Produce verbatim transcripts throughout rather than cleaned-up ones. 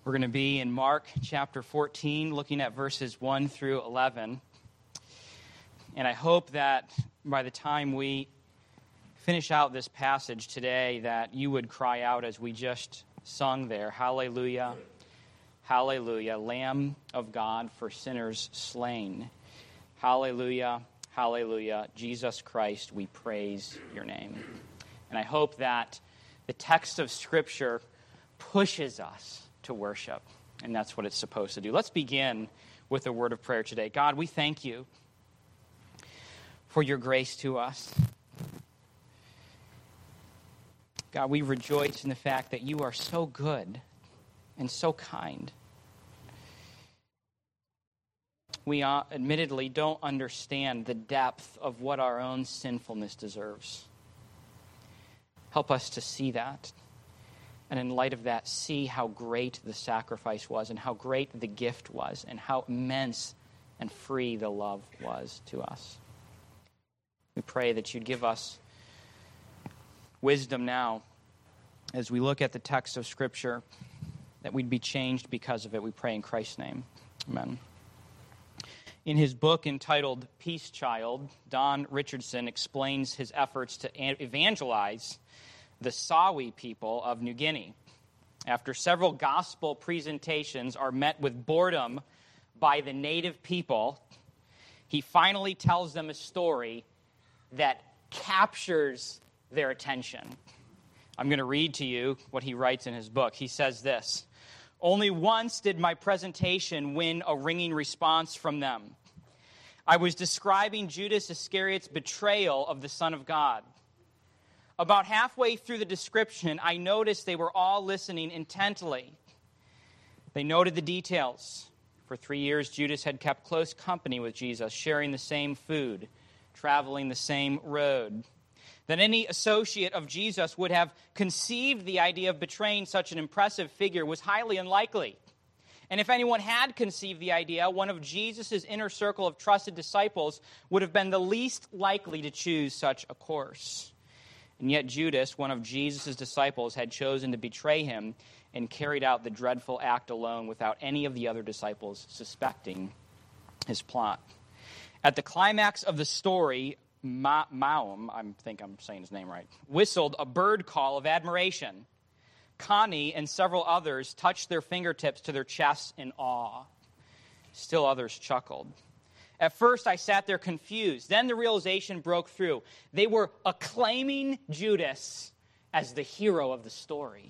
We're going to be in Mark chapter fourteen, looking at verses one through eleven. And I hope that by the time we finish out this passage today, that you would cry out as we just sung there, Hallelujah, Hallelujah, Lamb of God for sinners slain. Hallelujah, Hallelujah, Jesus Christ, we praise your name. And I hope that the text of Scripture pushes us to worship, and that's what it's supposed to do. Let's begin with a word of prayer today. God, we thank you for your grace to us. God, we rejoice in the fact that you are so good and so kind. We uh, admittedly don't understand the depth of what our own sinfulness deserves. Help us to see that. And in light of that, see how great the sacrifice was and how great the gift was and how immense and free the love was to us. We pray that you'd give us wisdom now as we look at the text of Scripture, that we'd be changed because of it. We pray in Christ's name. Amen. In his book entitled Peace Child, Don Richardson explains his efforts to evangelize the Sawi people of New Guinea. After several gospel presentations are met with boredom by the native people, he finally tells them a story that captures their attention. I'm going to read to you what he writes in his book. He says this: "Only once did my presentation win a ringing response from them. I was describing Judas Iscariot's betrayal of the Son of God. About halfway through the description, I noticed they were all listening intently. They noted the details. For three years, Judas had kept close company with Jesus, sharing the same food, traveling the same road. That any associate of Jesus would have conceived the idea of betraying such an impressive figure was highly unlikely. And if anyone had conceived the idea, one of Jesus' inner circle of trusted disciples would have been the least likely to choose such a course. And yet Judas, one of Jesus' disciples, had chosen to betray him and carried out the dreadful act alone without any of the other disciples suspecting his plot. At the climax of the story, Ma- Maum, I think I'm saying his name right, whistled a bird call of admiration. Connie and several others touched their fingertips to their chests in awe. Still others chuckled. At first, I sat there confused. Then the realization broke through. They were acclaiming Judas as the hero of the story.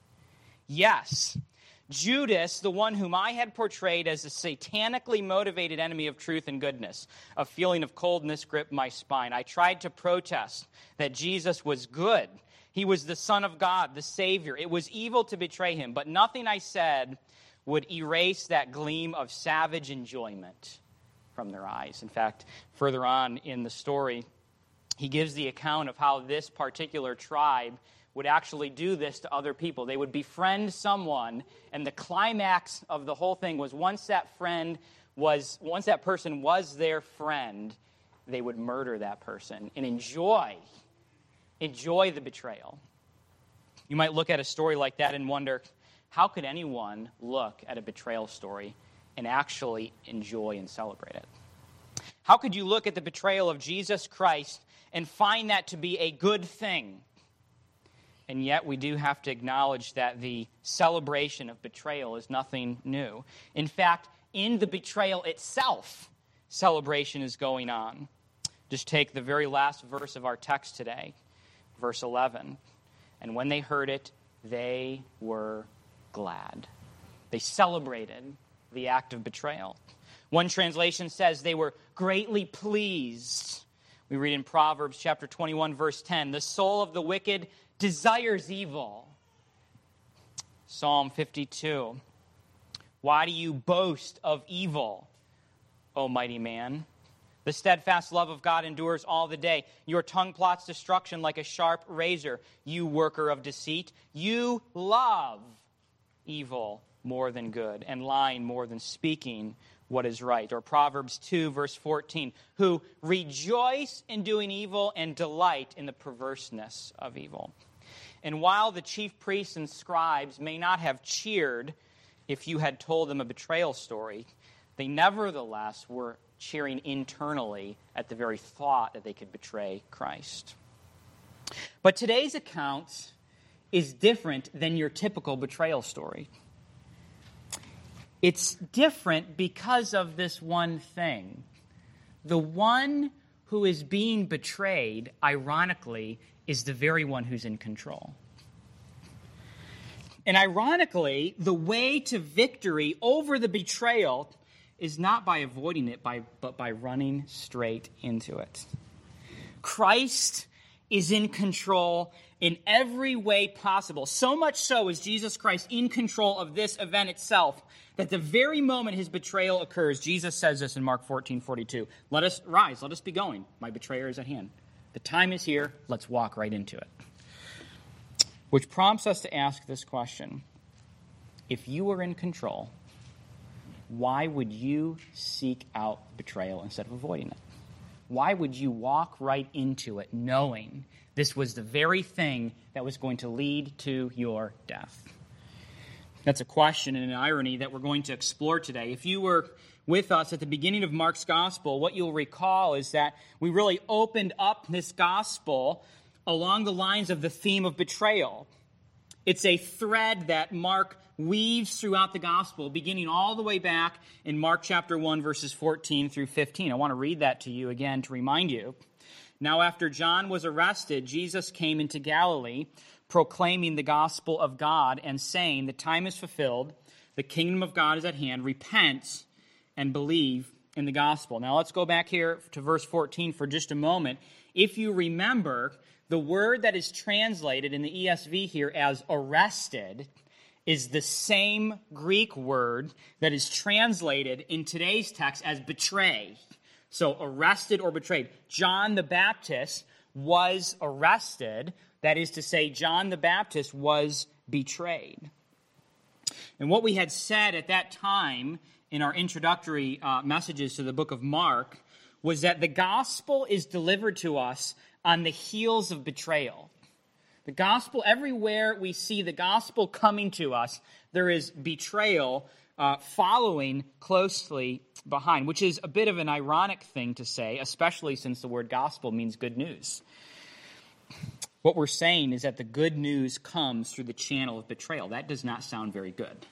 Yes, Judas, the one whom I had portrayed as a satanically motivated enemy of truth and goodness. A feeling of coldness gripped my spine. I tried to protest that Jesus was good. He was the Son of God, the Savior. It was evil to betray him, but nothing I said would erase that gleam of savage enjoyment from their eyes. In fact, further on in the story, he gives the account of how this particular tribe would actually do this to other people. They would befriend someone, and the climax of the whole thing was once that friend was, once that person was their friend, they would murder that person and enjoy, enjoy the betrayal. You might look at a story like that and wonder, how could anyone look at a betrayal story and actually enjoy and celebrate it? How could you look at the betrayal of Jesus Christ and find that to be a good thing? And yet we do have to acknowledge that the celebration of betrayal is nothing new. In fact, in the betrayal itself, celebration is going on. Just take the very last verse of our text today, verse eleven. And when they heard it, they were glad. They celebrated the act of betrayal. One translation says they were greatly pleased. We read in Proverbs chapter twenty-one, verse ten, the soul of the wicked desires evil. Psalm fifty-two, why do you boast of evil, O mighty man? The steadfast love of God endures all the day. Your tongue plots destruction like a sharp razor. You worker of deceit, you love evil more than good, and lying more than speaking what is right. Or Proverbs two, verse fourteen, who rejoice in doing evil and delight in the perverseness of evil. And while the chief priests and scribes may not have cheered if you had told them a betrayal story, they nevertheless were cheering internally at the very thought that they could betray Christ. But today's account is different than your typical betrayal story. It's different because of this one thing. The one who is being betrayed, ironically, is the very one who's in control. And ironically, the way to victory over the betrayal is not by avoiding it, by, but by running straight into it. Christ is in control in every way possible. So much so is Jesus Christ in control of this event itself, that the very moment his betrayal occurs, Jesus says this in Mark fourteen forty-two, "Let us rise, let us be going. My betrayer is at hand. The time is here, let's walk right into it." Which prompts us to ask this question. If you were in control, why would you seek out betrayal instead of avoiding it? Why would you walk right into it knowing this was the very thing that was going to lead to your death? That's a question and an irony that we're going to explore today. If you were with us at the beginning of Mark's gospel, what you'll recall is that we really opened up this gospel along the lines of the theme of betrayal. It's a thread that Mark weaves throughout the gospel, beginning all the way back in Mark chapter one, verses fourteen through fifteen. I want to read that to you again to remind you. "Now after John was arrested, Jesus came into Galilee, proclaiming the gospel of God and saying, 'The time is fulfilled, the kingdom of God is at hand. Repent and believe in the gospel.'" Now let's go back here to verse fourteen for just a moment. If you remember, the word that is translated in the E S V here as arrested is the same Greek word that is translated in today's text as betray. So arrested or betrayed. John the Baptist was arrested. That is to say, John the Baptist was betrayed. And what we had said at that time in our introductory uh, messages to the book of Mark was that the gospel is delivered to us on the heels of betrayal. The gospel, everywhere we see the gospel coming to us, there is betrayal uh, following closely behind, which is a bit of an ironic thing to say, especially since the word gospel means good news. What we're saying is that the good news comes through the channel of betrayal. That does not sound very good.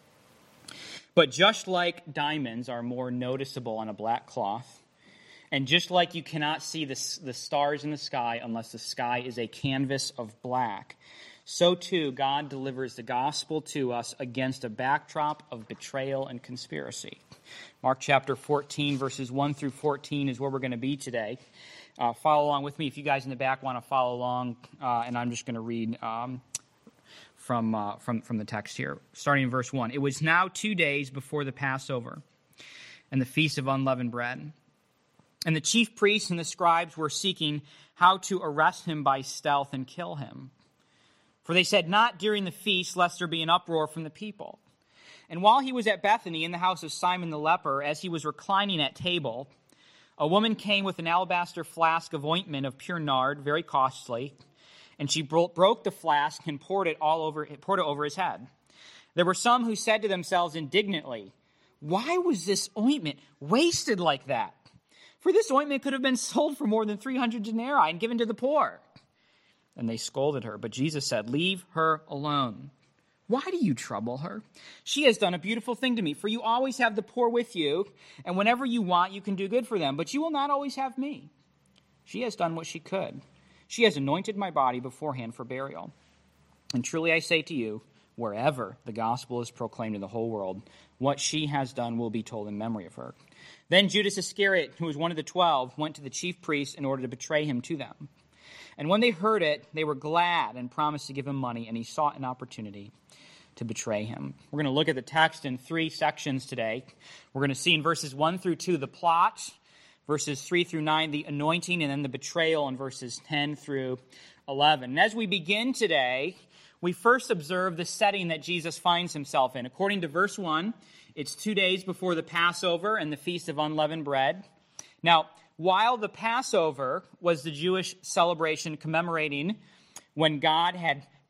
But just like diamonds are more noticeable on a black cloth, and just like you cannot see the, the stars in the sky unless the sky is a canvas of black, so too God delivers the gospel to us against a backdrop of betrayal and conspiracy. Mark chapter fourteen, verses one through fourteen is where we're going to be today. Uh, follow along with me if you guys in the back want to follow along, uh, and I'm just going to read um, from, uh, from, from the text here, starting in verse one. "It was now two days before the Passover and the Feast of Unleavened Bread. And the chief priests and the scribes were seeking how to arrest him by stealth and kill him. For they said, 'Not during the feast, lest there be an uproar from the people.' And while he was at Bethany in the house of Simon the leper, as he was reclining at table, a woman came with an alabaster flask of ointment of pure nard, very costly, and she bro- broke the flask and poured it all over, poured it over his head. There were some who said to themselves indignantly, 'Why was this ointment wasted like that? For this ointment could have been sold for more than three hundred denarii and given to the poor.' And they scolded her. But Jesus said, 'Leave her alone. Why do you trouble her? She has done a beautiful thing to me. For you always have the poor with you, and whenever you want, you can do good for them. But you will not always have me. She has done what she could. She has anointed my body beforehand for burial. And truly I say to you, wherever the gospel is proclaimed in the whole world, what she has done will be told in memory of her.' Then Judas Iscariot, who was one of the twelve, went to the chief priests in order to betray him to them. And when they heard it, they were glad and promised to give him money, and he sought an opportunity to betray him." We're going to look at the text in three sections today. We're going to see in verses one through two the plot, verses three through nine the anointing, and then the betrayal in verses ten through eleven. And as we begin today, we first observe the setting that Jesus finds himself in. According to verse one, it's two days before the Passover and the Feast of Unleavened Bread. Now, while the Passover was the Jewish celebration commemorating when God had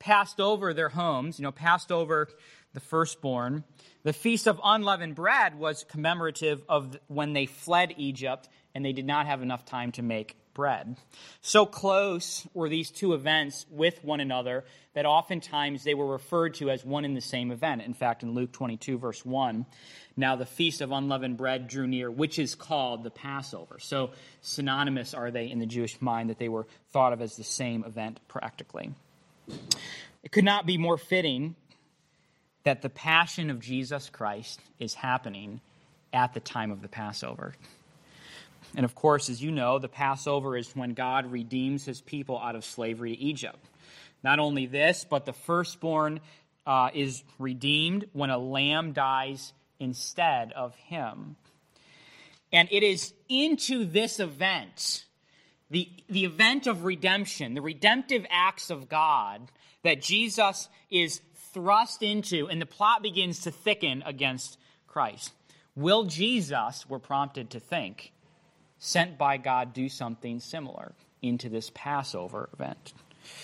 passed over their homes, you know, passed over the firstborn. The Feast of Unleavened Bread was commemorative of when they fled Egypt and they did not have enough time to make bread. So close were these two events with one another that oftentimes they were referred to as one and the same event. In fact, in Luke twenty-two, verse one, now the Feast of Unleavened Bread drew near, which is called the Passover. So synonymous are they in the Jewish mind that they were thought of as the same event practically. It could not be more fitting that the passion of Jesus Christ is happening at the time of the Passover. And of course, as you know, the Passover is when God redeems his people out of slavery to Egypt. Not only this, but the firstborn uh, is redeemed when a lamb dies instead of him. And it is into this event, the, the event of redemption, the redemptive acts of God, that Jesus is thrust into, and the plot begins to thicken against Christ. Will Jesus, we're prompted to think, sent by God, do something similar into this Passover event?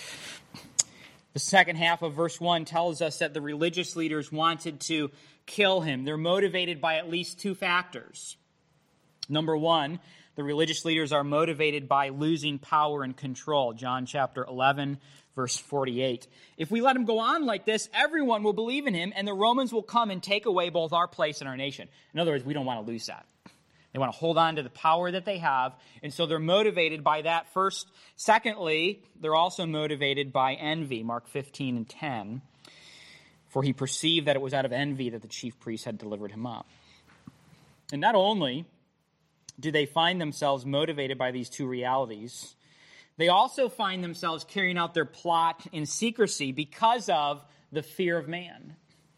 The second half of verse one tells us that the religious leaders wanted to kill him. They're motivated by at least two factors. Number one, the religious leaders are motivated by losing power and control. John chapter eleven, verse forty-eight. If we let him go on like this, everyone will believe in him, and the Romans will come and take away both our place and our nation. In other words, we don't want to lose that. They want to hold on to the power that they have, and so they're motivated by that first. Secondly, they're also motivated by envy, Mark fifteen and ten. For he perceived that it was out of envy that the chief priests had delivered him up. And not only do they find themselves motivated by these two realities, they also find themselves carrying out their plot in secrecy because of the fear of man.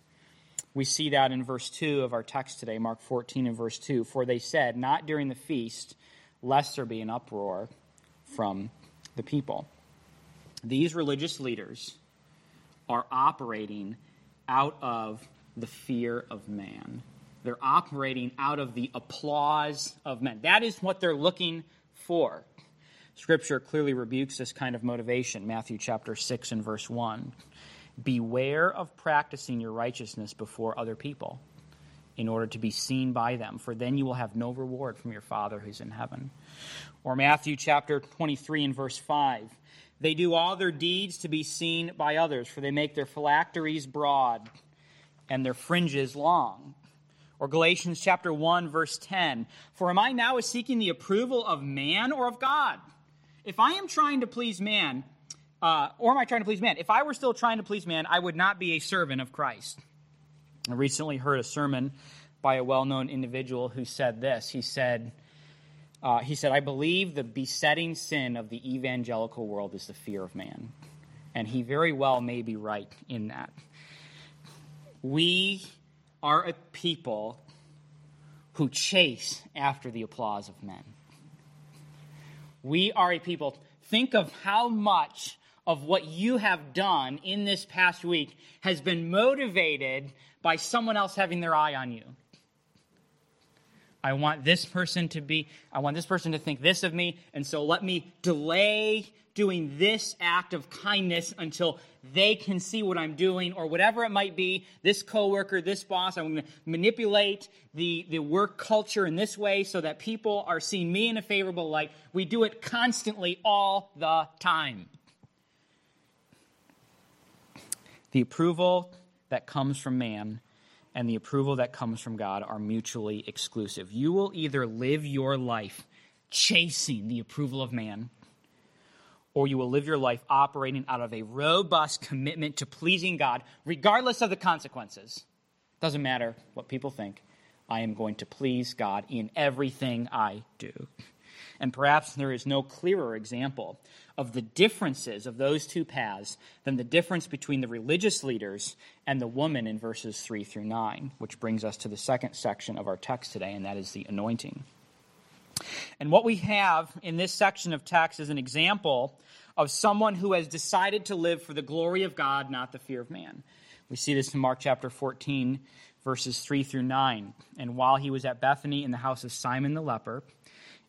We see that in verse two of our text today, Mark fourteen and verse two. For they said, not during the feast, lest there be an uproar from the people. These religious leaders are operating out of the fear of man. They're operating out of the applause of men. That is what they're looking for. Scripture clearly rebukes this kind of motivation. Matthew chapter six and verse one. Beware of practicing your righteousness before other people in order to be seen by them, for then you will have no reward from your Father who's in heaven. Or Matthew chapter twenty-three and verse five. They do all their deeds to be seen by others, for they make their phylacteries broad and their fringes long. Or Galatians chapter one verse ten. For am I now seeking the approval of man or of God? If I am trying to please man, Uh, or am I trying to please man? If I were still trying to please man, I would not be a servant of Christ. I recently heard a sermon by a well-known individual who said this. He said, uh, he said, I believe the besetting sin of the evangelical world is the fear of man. And he very well may be right in that. We are a people who chase after the applause of men. We are a people. Think of how much of what you have done in this past week has been motivated by someone else having their eye on you. I want this person to be, I want this person to think this of me, and so let me delay doing this act of kindness until they can see what I'm doing, or whatever it might be. This coworker, this boss, I'm going to manipulate the, the work culture in this way so that people are seeing me in a favorable light. We do it constantly all the time. The approval that comes from man and the approval that comes from God are mutually exclusive. You will either live your life chasing the approval of man, or you will live your life operating out of a robust commitment to pleasing God, regardless of the consequences. Doesn't matter what people think. I am going to please God in everything I do. And perhaps there is no clearer example of the differences of those two paths than the difference between the religious leaders and the woman in verses three through nine, which brings us to the second section of our text today, and that is the anointing. And what we have in this section of text is an example of someone who has decided to live for the glory of God, not the fear of man. We see this in Mark chapter fourteen, verses three through nine. And while he was at Bethany in the house of Simon the leper,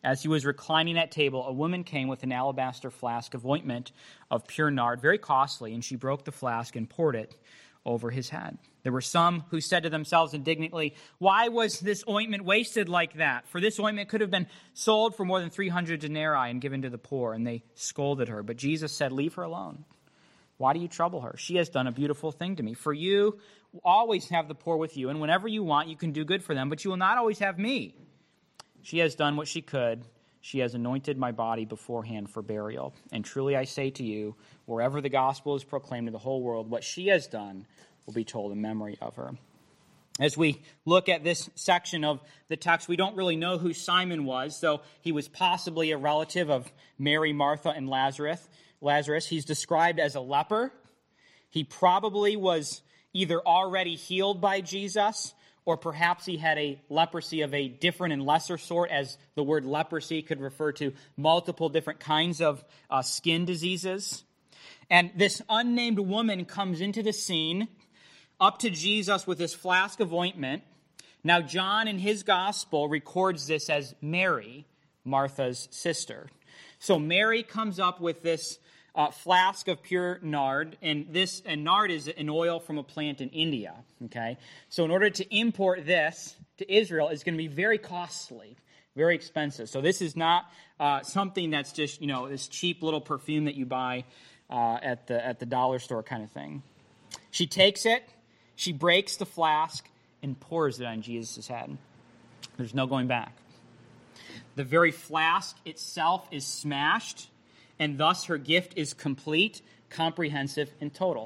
As he was reclining at table, a woman came with an alabaster flask of ointment of pure nard, very costly, and she broke the flask and poured it over his head. There were some who said to themselves indignantly, "Why was this ointment wasted like that? For this ointment could have been sold for more than three hundred denarii and given to the poor." And they scolded her. But Jesus said, "Leave her alone. Why do you trouble her? She has done a beautiful thing to me. For you always have the poor with you, and whenever you want, you can do good for them, but you will not always have me. She has done what she could. She has anointed my body beforehand for burial. And truly I say to you, wherever the gospel is proclaimed to the whole world, what she has done will be told in memory of her." As we look at this section of the text, we don't really know who Simon was, though he was possibly a relative of Mary, Martha, and Lazarus. Lazarus, he's described as a leper. He probably was either already healed by Jesus, or perhaps he had a leprosy of a different and lesser sort, as the word leprosy could refer to multiple different kinds of uh, skin diseases. And this unnamed woman comes into the scene up to Jesus with this flask of ointment. Now, John in his gospel records this as Mary, Martha's sister. So Mary comes up with this uh, flask of pure nard, and this and nard is an oil from a plant in India. Okay, so in order to import this to Israel, it's going to be very costly, very expensive. So this is not uh, something that's just, you know, this cheap little perfume that you buy uh, at the at the dollar store kind of thing. She takes it, she breaks the flask, and pours it on Jesus' head. There's no going back. The very flask itself is smashed, and thus her gift is complete, comprehensive, and total.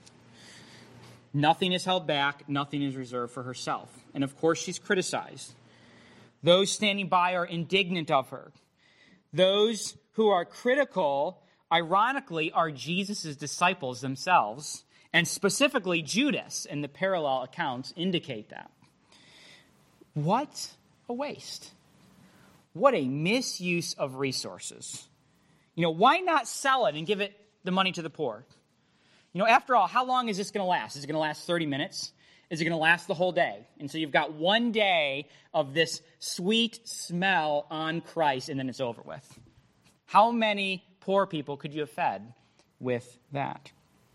Nothing is held back, nothing is reserved for herself. And of course, she's criticized. Those standing by are indignant of her. Those who are critical, ironically, are Jesus' disciples themselves, and specifically Judas, and the parallel accounts indicate that. What a waste. What a misuse of resources. You know, why not sell it and give it the money to the poor? You know, after all, how long is this going to last? Is it going to last thirty minutes? Is it going to last the whole day? And so you've got one day of this sweet smell on Christ, and then it's over with. How many poor people could you have fed with that?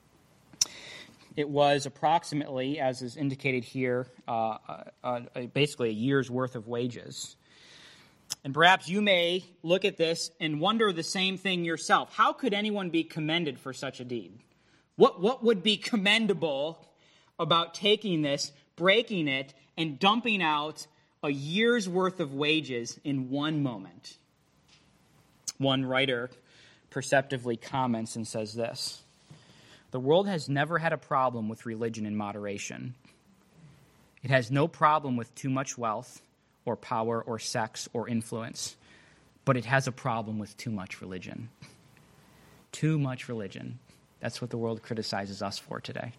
It was approximately, as is indicated here, uh, uh, uh, basically a year's worth of wages. And perhaps you may look at this and wonder the same thing yourself. How could anyone be commended for such a deed? What, what would be commendable about taking this, breaking it, and dumping out a year's worth of wages in one moment? One writer perceptively comments and says this: "The world has never had a problem with religion in moderation. It has no problem with too much wealth or power or sex or influence, but it has a problem with too much religion." Too much religion. That's what the world criticizes us for today.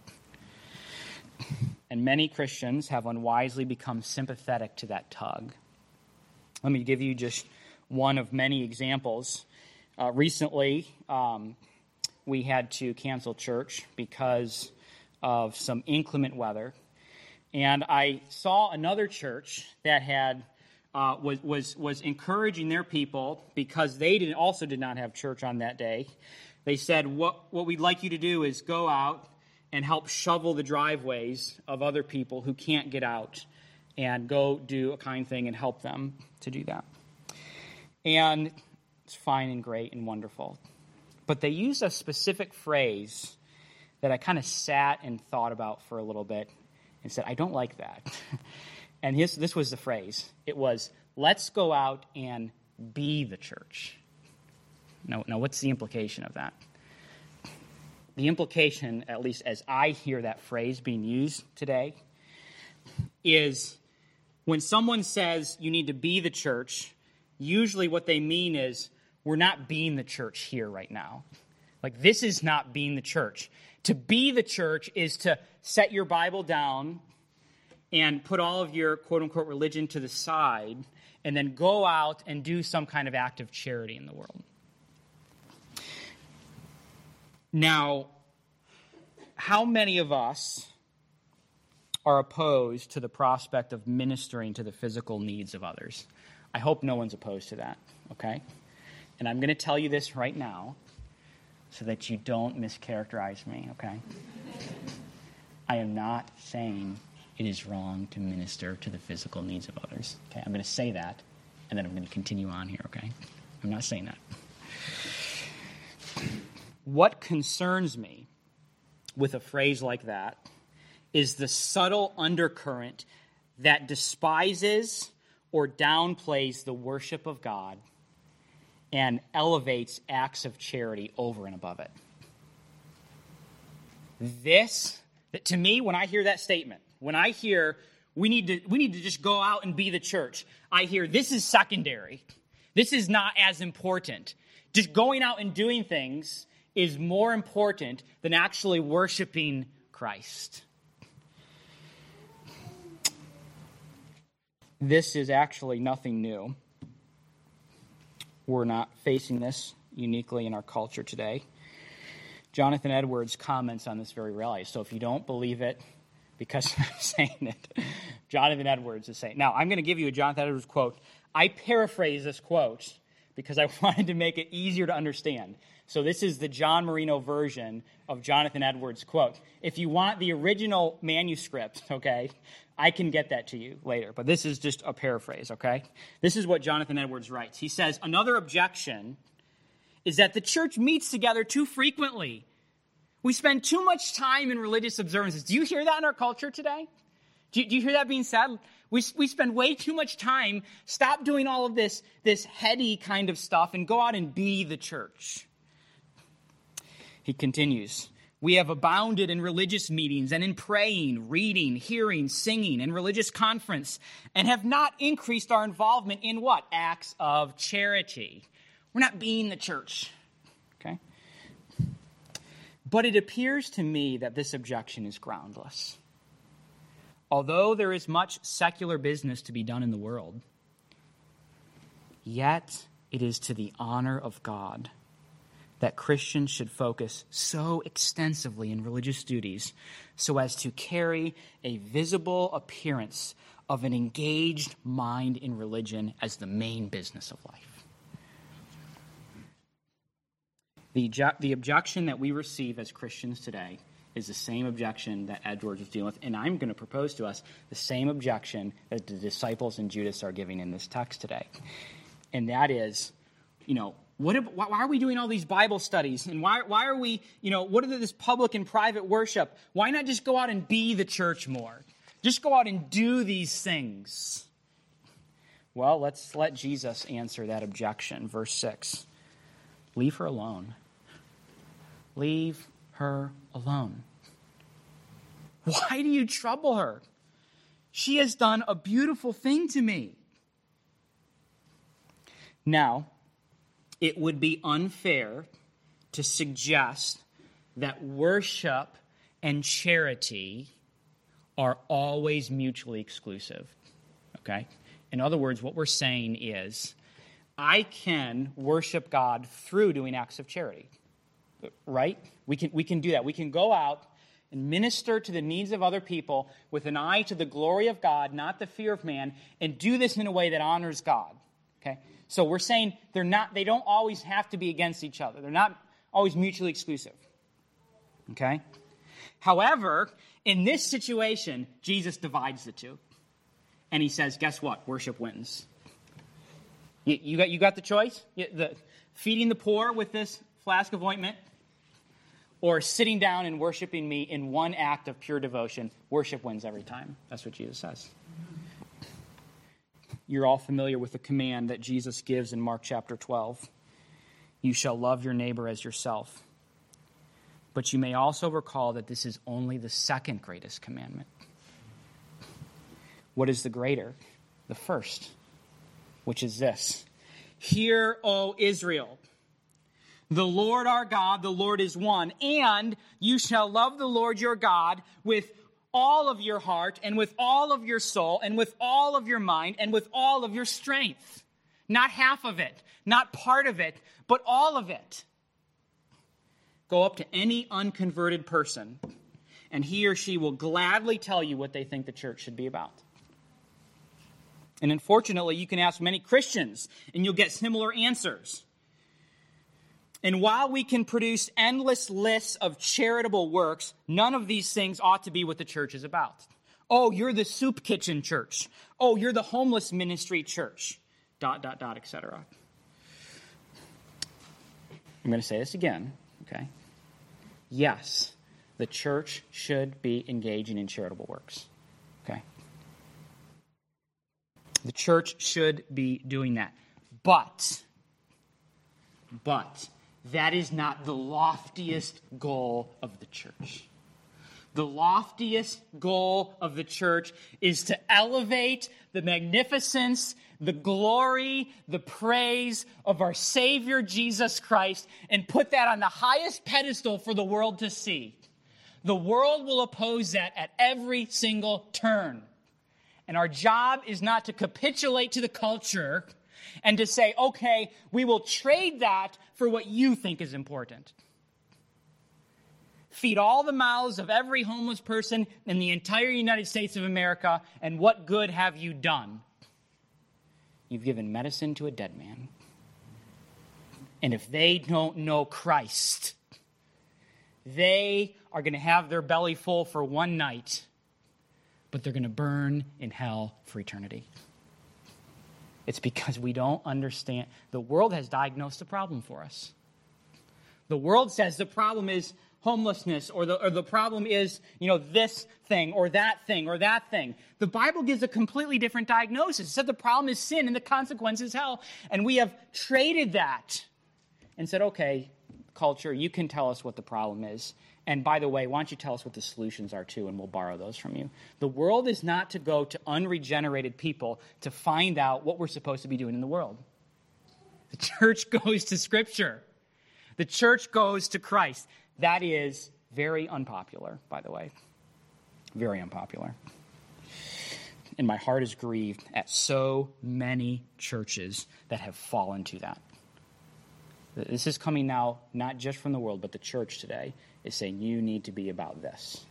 And many Christians have unwisely become sympathetic to that tug. Let me give you just one of many examples. Uh, recently, um, we had to cancel church because of some inclement weather. And I saw another church that had uh, was was was encouraging their people, because they did also did not have church on that day. They said, what, what we'd like you to do is go out and help shovel the driveways of other people who can't get out, and go do a kind thing and help them to do that. And it's fine and great and wonderful. But they used a specific phrase that I kind of sat and thought about for a little bit and said, I don't like that. And his, this was the phrase. It was, let's go out and be the church. Now, now, what's the implication of that? The implication, at least as I hear that phrase being used today, is when someone says you need to be the church, usually what they mean is, we're not being the church here right now. Like, this is not being the church. To be the church is to set your Bible down and put all of your quote-unquote religion to the side, and then go out and do some kind of act of charity in the world. Now, how many of us are opposed to the prospect of ministering to the physical needs of others? I hope no one's opposed to that, okay? And I'm going to tell you this right now so that you don't mischaracterize me, okay? I am not saying it is wrong to minister to the physical needs of others, okay? I'm going to say that, and then I'm going to continue on here, okay? I'm not saying that. What concerns me with a phrase like that is the subtle undercurrent that despises or downplays the worship of God and elevates acts of charity over and above it. This, to me, when I hear that statement, when I hear we need to we need to just go out and be the church, I hear this is secondary. This is not as important. Just going out and doing things is more important than actually worshiping Christ. This is actually nothing new. We're not facing this uniquely in our culture today. Jonathan Edwards comments on this very reality. So if you don't believe it because I'm saying it, Jonathan Edwards is saying. Now, I'm going to give you a Jonathan Edwards quote. I paraphrase this quote because I wanted to make it easier to understand. So this is the John Marino version of Jonathan Edwards' quote. If you want the original manuscript, okay, I can get that to you later. But this is just a paraphrase, okay? This is what Jonathan Edwards writes. He says, another objection is that the church meets together too frequently. We spend too much time in religious observances. Do you hear that in our culture today? Do you, do you hear that being said? We, we spend way too much time. Stop doing all of this, this heady kind of stuff and go out and be the church. He continues, we have abounded in religious meetings and in praying, reading, hearing, singing, and religious conference, and have not increased our involvement in what? Acts of charity. We're not being the church, okay? But it appears to me that this objection is groundless. Although there is much secular business to be done in the world, yet it is to the honor of God that Christians should focus so extensively in religious duties so as to carry a visible appearance of an engaged mind in religion as the main business of life. The, the objection that we receive as Christians today is the same objection that Edwards was dealing with, and I'm going to propose to us the same objection that the disciples and Judas are giving in this text today. And that is, you know, What, why are we doing all these Bible studies? And why, why are we, you know, what are this public and private worship? Why not just go out and be the church more? Just go out and do these things. Well, let's let Jesus answer that objection. Verse six. Leave her alone. Leave her alone. Why do you trouble her? She has done a beautiful thing to me. Now, it would be unfair to suggest that worship and charity are always mutually exclusive, okay? In other words, what we're saying is, I can worship God through doing acts of charity, right? We can, we can do that. We can go out and minister to the needs of other people with an eye to the glory of God, not the fear of man, and do this in a way that honors God, okay? So we're saying they're not, they don't always have to be against each other. They're not always mutually exclusive. Okay? However, in this situation, Jesus divides the two. And he says, guess what? Worship wins. You, you, got, you got the choice? You, the, feeding the poor with this flask of ointment, or sitting down and worshiping me in one act of pure devotion. Worship wins every time. That's what Jesus says. You're all familiar with the command that Jesus gives in Mark chapter twelve. You shall love your neighbor as yourself. But you may also recall that this is only the second greatest commandment. What is the greater? The first, which is this. Hear, O Israel, the Lord our God, the Lord is one, and you shall love the Lord your God with all of your heart, and with all of your soul, and with all of your mind, and with all of your strength. Not half of it, not part of it, but all of it. Go up to any unconverted person, and he or she will gladly tell you what they think the church should be about. And unfortunately, you can ask many Christians, and you'll get similar answers. And while we can produce endless lists of charitable works, none of these things ought to be what the church is about. Oh, you're the soup kitchen church. Oh, you're the homeless ministry church. Dot, dot, dot, et cetera. I'm going to say this again, okay? Yes, the church should be engaging in charitable works, okay? The church should be doing that. But, but, that is not the loftiest goal of the church. The loftiest goal of the church is to elevate the magnificence, the glory, the praise of our Savior Jesus Christ and put that on the highest pedestal for the world to see. The world will oppose that at every single turn. And our job is not to capitulate to the culture and to say, okay, we will trade that for what you think is important. Feed all the mouths of every homeless person in the entire United States of America, and what good have you done? You've given medicine to a dead man. And if they don't know Christ, they are going to have their belly full for one night, but they're going to burn in hell for eternity. It's because we don't understand. The world has diagnosed the problem for us. The world says the problem is homelessness, or the or the problem is, you know, this thing or that thing or that thing. The Bible gives a completely different diagnosis. It said the problem is sin and the consequence is hell. And we have traded that and said, okay, culture, you can tell us what the problem is. And by the way, why don't you tell us what the solutions are too, and we'll borrow those from you. The world is not to go to unregenerated people to find out what we're supposed to be doing in the world. The church goes to Scripture. The church goes to Christ. That is very unpopular, by the way. Very unpopular. And my heart is grieved at so many churches that have fallen to that. This is coming now, not just from the world, but the church today is saying you need to be about this.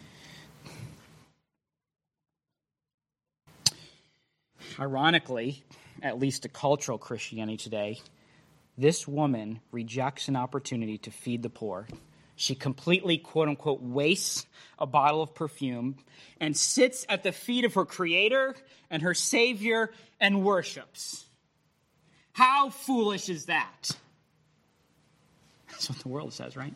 Ironically, at least to cultural Christianity today, this woman rejects an opportunity to feed the poor. She completely, quote-unquote, wastes a bottle of perfume and sits at the feet of her Creator and her Savior and worships. How foolish is that? That's what the world says, right?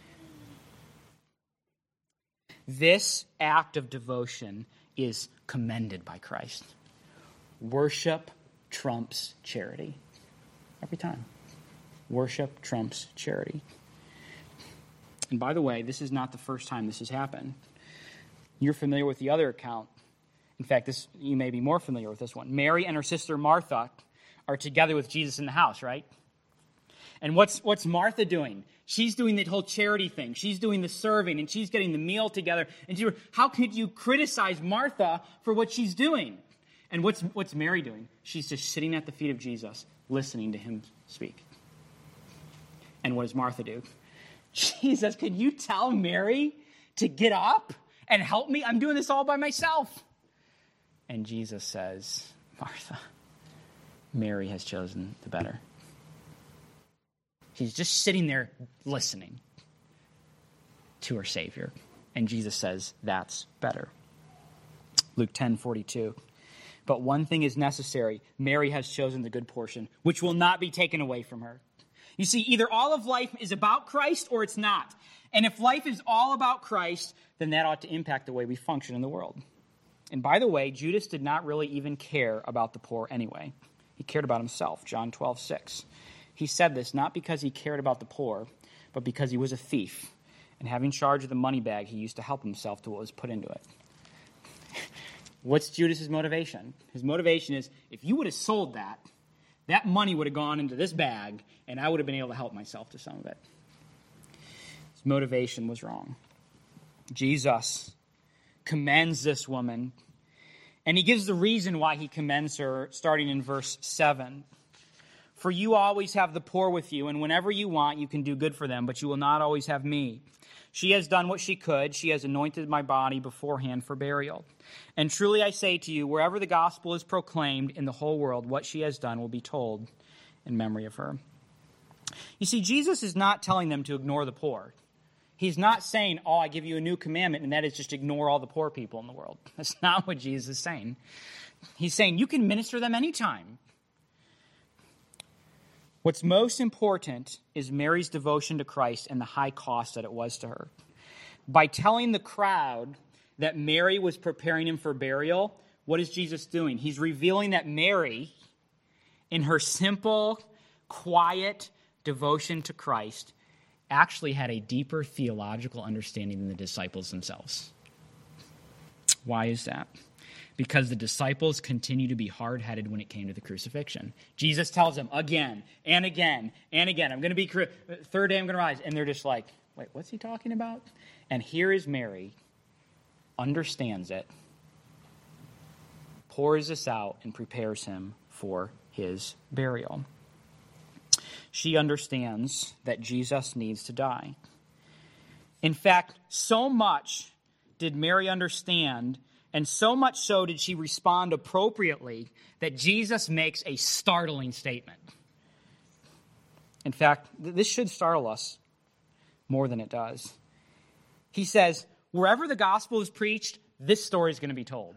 This act of devotion is commended by Christ. Worship trumps charity. Every time. Worship trumps charity. And by the way, this is not the first time this has happened. You're familiar with the other account. In fact, this you may be more familiar with this one. Mary and her sister Martha are together with Jesus in the house, right? And what's what's Martha doing? She's doing the whole charity thing. She's doing the serving, and she's getting the meal together. And she, how could you criticize Martha for what she's doing? And what's what's Mary doing? She's just sitting at the feet of Jesus, listening to him speak. And what does Martha do? Jesus, could you tell Mary to get up and help me? I'm doing this all by myself. And Jesus says, Martha, Mary has chosen the better. She's just sitting there listening to her Savior. And Jesus says, that's better. Luke ten forty-two. But one thing is necessary. Mary has chosen the good portion, which will not be taken away from her. You see, either all of life is about Christ or it's not. And if life is all about Christ, then that ought to impact the way we function in the world. And by the way, Judas did not really even care about the poor anyway. He cared about himself, John twelve six. He said this not because he cared about the poor, but because he was a thief. And having charge of the money bag, he used to help himself to what was put into it. What's Judas's motivation? His motivation is, if you would have sold that, that money would have gone into this bag, and I would have been able to help myself to some of it. His motivation was wrong. Jesus commends this woman, and he gives the reason why he commends her, starting in verse seven. For you always have the poor with you, and whenever you want, you can do good for them, but you will not always have me. She has done what she could. She has anointed my body beforehand for burial. And truly I say to you, wherever the gospel is proclaimed in the whole world, what she has done will be told in memory of her. You see, Jesus is not telling them to ignore the poor. He's not saying, oh, I give you a new commandment, and that is just ignore all the poor people in the world. That's not what Jesus is saying. He's saying you can minister them anytime. What's most important is Mary's devotion to Christ and the high cost that it was to her. By telling the crowd that Mary was preparing him for burial, what is Jesus doing? He's revealing that Mary, in her simple, quiet devotion to Christ, actually had a deeper theological understanding than the disciples themselves. Why is that? Because the disciples continue to be hard-headed when it came to the crucifixion. Jesus tells them again and again and again, I'm going to be, cru- third day I'm going to rise. And they're just like, wait, what's he talking about? And here is Mary, understands it, pours this out, and prepares him for his burial. She understands that Jesus needs to die. In fact, so much did Mary understand, and so much so did she respond appropriately, that Jesus makes a startling statement. In fact, this should startle us more than it does. He says, wherever the gospel is preached, this story is going to be told.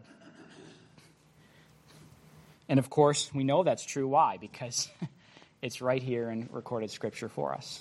And of course, we know that's true. Why? Because it's right here in recorded scripture for us.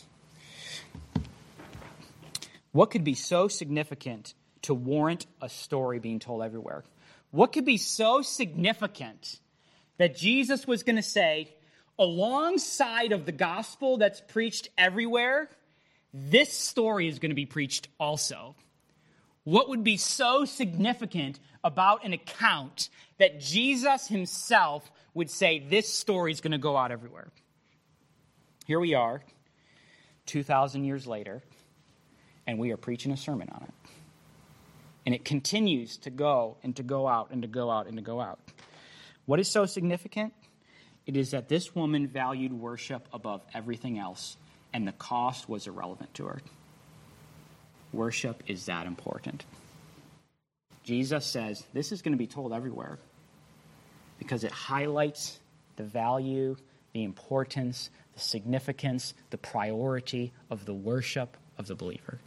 What could be so significant to warrant a story being told everywhere? What could be so significant that Jesus was going to say, alongside of the gospel that's preached everywhere, this story is going to be preached also? What would be so significant about an account that Jesus himself would say, this story is going to go out everywhere? Here we are, two thousand years later, and we are preaching a sermon on it. And it continues to go and to go out and to go out and to go out. What is so significant? It is that this woman valued worship above everything else, and the cost was irrelevant to her. Worship is that important. Jesus says this is going to be told everywhere because it highlights the value, the importance, the significance, the priority of the worship of the believer.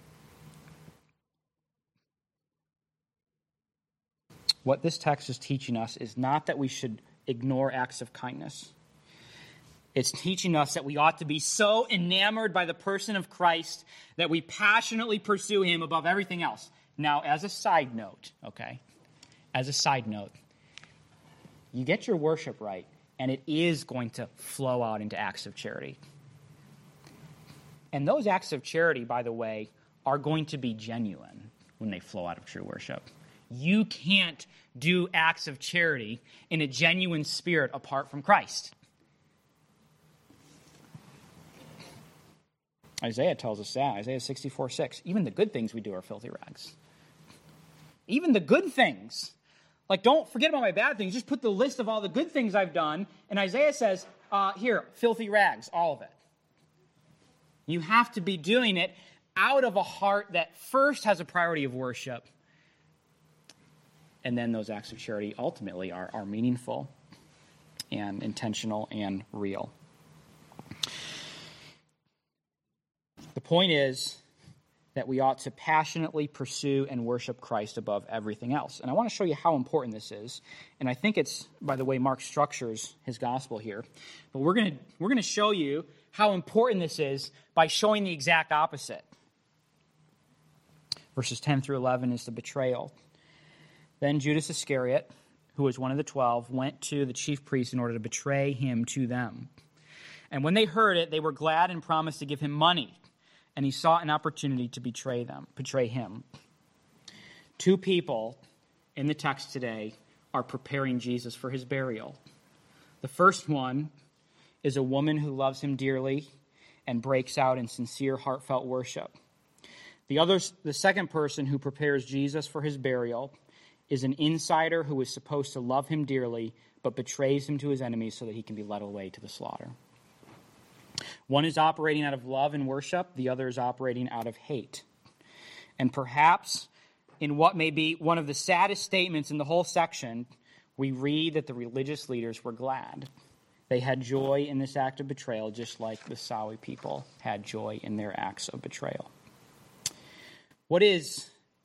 What this text is teaching us is not that we should ignore acts of kindness. It's teaching us that we ought to be so enamored by the person of Christ that we passionately pursue him above everything else. Now, as a side note, okay, as a side note, you get your worship right, and it is going to flow out into acts of charity. And those acts of charity, by the way, are going to be genuine when they flow out of true worship. You can't do acts of charity in a genuine spirit apart from Christ. Isaiah tells us that. Isaiah sixty-four six. Even the good things we do are filthy rags. Even the good things. Like, don't forget about my bad things. Just put the list of all the good things I've done. And Isaiah says, uh, here, filthy rags, all of it. You have to be doing it out of a heart that first has a priority of worship. And then those acts of charity ultimately are, are meaningful and intentional and real. The point is that we ought to passionately pursue and worship Christ above everything else. And I want to show you how important this is. And I think it's, by the way, Mark structures his gospel here. But we're going to we're going to show you how important this is by showing the exact opposite. Verses ten through eleven is the betrayal. Then Judas Iscariot, who was one of the twelve, went to the chief priests in order to betray him to them. And when they heard it, they were glad and promised to give him money. And he sought an opportunity to betray them, betray him. Two people in the text today are preparing Jesus for his burial. The first one is a woman who loves him dearly and breaks out in sincere, heartfelt worship. The other, the second person who prepares Jesus for his burial is an insider who is supposed to love him dearly, but betrays him to his enemies so that he can be led away to the slaughter. One is operating out of love and worship. The other is operating out of hate. And perhaps in what may be one of the saddest statements in the whole section, we read that the religious leaders were glad. They had joy in this act of betrayal, just like the Sawi people had joy in their acts of betrayal. What is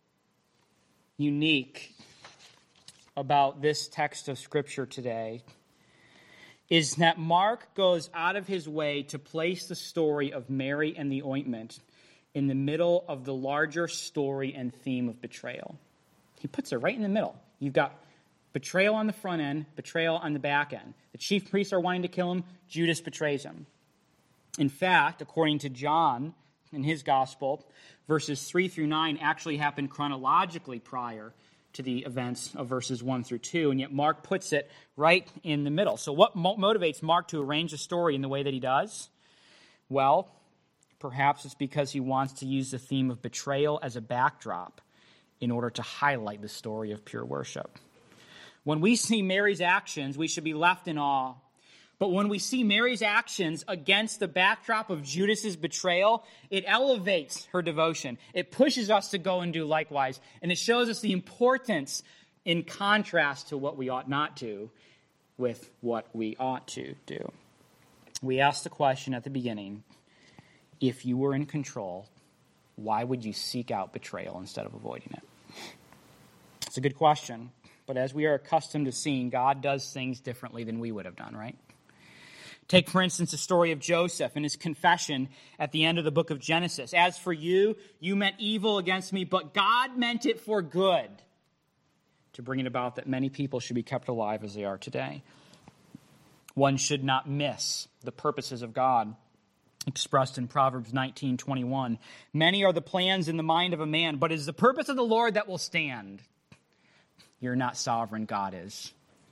unique about this text of Scripture today is that Mark goes out of his way to place the story of Mary and the ointment in the middle of the larger story and theme of betrayal. He puts it right in the middle. You've got betrayal on the front end, betrayal on the back end. The chief priests are wanting to kill him. Judas betrays him. In fact, according to John in his gospel, verses three through nine actually happened chronologically prior to the events of verses one through two, and yet Mark puts it right in the middle. So what mo- motivates Mark to arrange the story in the way that he does? Well, perhaps it's because he wants to use the theme of betrayal as a backdrop in order to highlight the story of pure worship. When we see Mary's actions, we should be left in awe. But when we see Mary's actions against the backdrop of Judas's betrayal, it elevates her devotion. It pushes us to go and do likewise. And it shows us the importance in contrast to what we ought not to with what we ought to do. We asked the question at the beginning, if you were in control, why would you seek out betrayal instead of avoiding it? It's a good question. But as we are accustomed to seeing, God does things differently than we would have done, right? Take, for instance, the story of Joseph and his confession at the end of the book of Genesis. As for you, you meant evil against me, but God meant it for good, to bring it about that many people should be kept alive as they are today. One should not miss the purposes of God expressed in Proverbs nineteen twenty-one. Many are the plans in the mind of a man, but it is the purpose of the Lord that will stand. You're not sovereign, God is.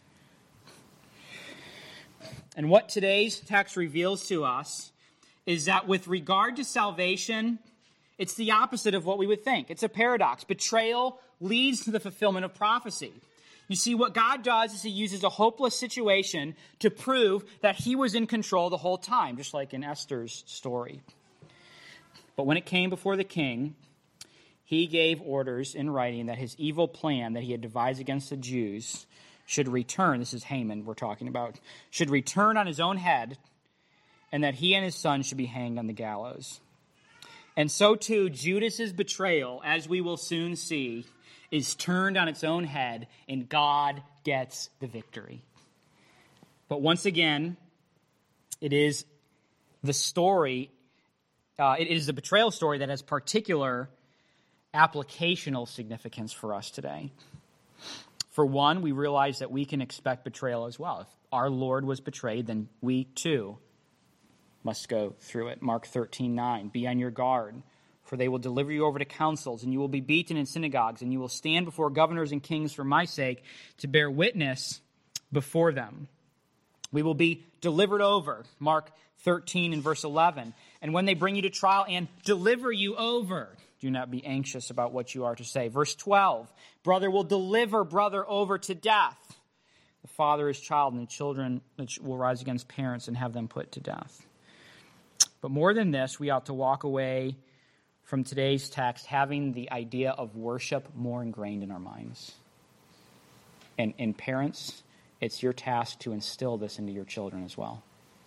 And what today's text reveals to us is that with regard to salvation, it's the opposite of what we would think. It's a paradox. Betrayal leads to the fulfillment of prophecy. You see, what God does is he uses a hopeless situation to prove that he was in control the whole time, just like in Esther's story. But when it came before the king, he gave orders in writing that his evil plan that he had devised against the Jews should return, this is Haman we're talking about, should return on his own head, and that he and his son should be hanged on the gallows. And so too, Judas's betrayal, as we will soon see, is turned on its own head, and God gets the victory. But once again, it is the story, uh, it is the betrayal story that has particular applicational significance for us today. For one, we realize that we can expect betrayal as well. If our Lord was betrayed, then we too must go through it. Mark thirteen nine, be on your guard, for they will deliver you over to councils, and you will be beaten in synagogues, and you will stand before governors and kings for my sake to bear witness before them. We will be delivered over, Mark thirteen and verse eleven. And when they bring you to trial and deliver you over, do not be anxious about what you are to say. Verse twelve, brother will deliver brother over to death. The father is child, and the children will rise against parents and have them put to death. But more than this, we ought to walk away from today's text having the idea of worship more ingrained in our minds. And, and parents, it's your task to instill this into your children as well.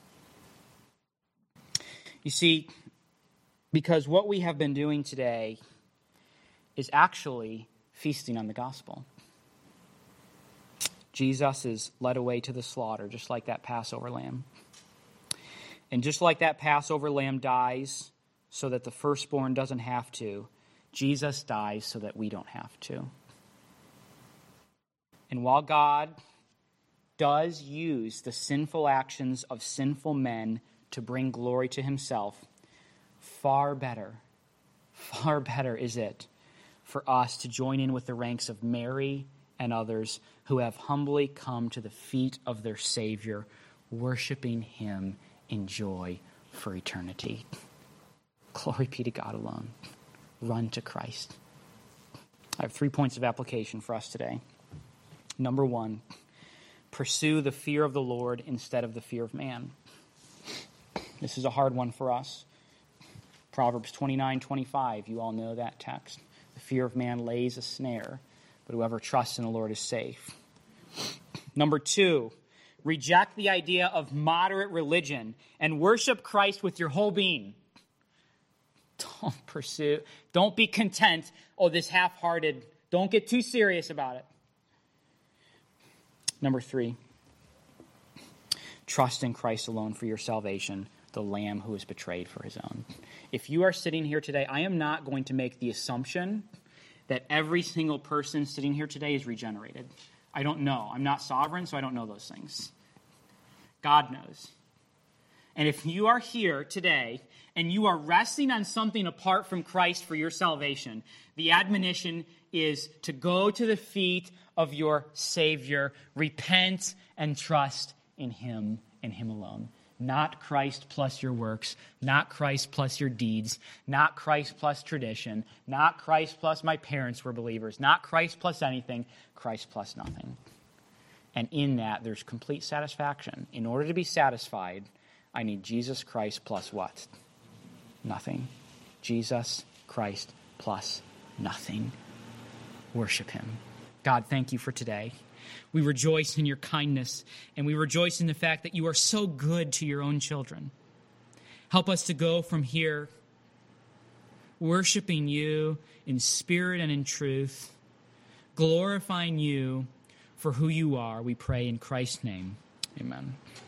You see, because what we have been doing today is actually feasting on the gospel. Jesus is led away to the slaughter, just like that Passover lamb. And just like that Passover lamb dies so that the firstborn doesn't have to, Jesus dies so that we don't have to. And while God does use the sinful actions of sinful men to bring glory to himself, far better, far better is it for us to join in with the ranks of Mary and others who have humbly come to the feet of their Savior, worshiping him in joy for eternity. Glory be to God alone. Run to Christ. I have three points of application for us today. Number one, pursue the fear of the Lord instead of the fear of man. This is a hard one for us. Proverbs twenty-nine twenty-five, you all know that text. The fear of man lays a snare, but whoever trusts in the Lord is safe. Number two, reject the idea of moderate religion and worship Christ with your whole being. Don't pursue, don't be content, oh, this half-hearted, don't get too serious about it. Number three, trust in Christ alone for your salvation, the Lamb who was betrayed for his own. If you are sitting here today, I am not going to make the assumption that every single person sitting here today is regenerated. I don't know. I'm not sovereign, so I don't know those things. God knows. And if you are here today and you are resting on something apart from Christ for your salvation, the admonition is to go to the feet of your Savior, repent and trust in him and him alone. Not Christ plus your works, not Christ plus your deeds, not Christ plus tradition, not Christ plus my parents were believers, not Christ plus anything, Christ plus nothing. And in that, there's complete satisfaction. In order to be satisfied, I need Jesus Christ plus what? Nothing. Jesus Christ plus nothing. Worship him. God, thank you for today. We rejoice in your kindness, and we rejoice in the fact that you are so good to your own children. Help us to go from here worshiping you in spirit and in truth, glorifying you for who you are. We pray in Christ's name. Amen.